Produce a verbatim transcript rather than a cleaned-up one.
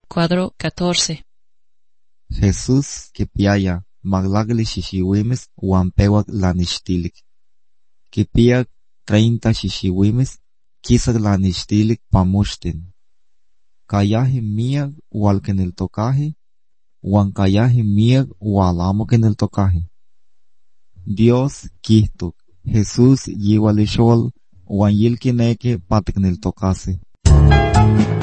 Cuadro catorce. Jesús kipiaya maglagli shishiwimes huampewak lanishtilik. Kipiak treinta shishiwimes kisak lanishtilik pamushtin. Kayahi miak walkeniltokahi, wan kayahi miak walamo keniltokahi. Dios kihtuk, Jesús yiwalishol wan yilkineke patikniltokasi.